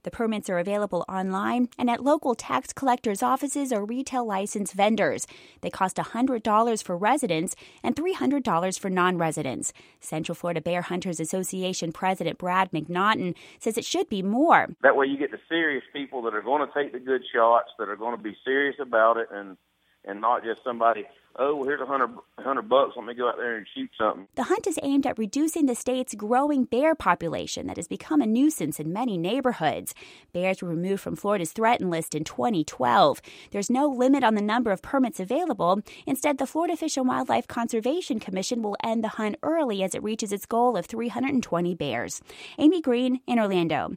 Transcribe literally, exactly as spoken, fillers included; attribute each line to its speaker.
Speaker 1: The permits are available online and at local tax collectors' offices or retail license vendors. They cost one hundred dollars for residents and three hundred dollars for non-residents. Central Florida Bear Hunters Association President Brad McNaughton says it should be more.
Speaker 2: That way you get the serious people that are going to take the good shots, that are going to be serious about it, and and not just somebody, oh, well, here's a hundred, hundred bucks, let me go out there and shoot something.
Speaker 1: The hunt is aimed at reducing the state's growing bear population that has become a nuisance in many neighborhoods. Bears were removed from Florida's threatened list in twenty twelve. There's no limit on the number of permits available. Instead, the Florida Fish and Wildlife Conservation Commission will end the hunt early as it reaches its goal of three hundred twenty bears. Amy Green in Orlando.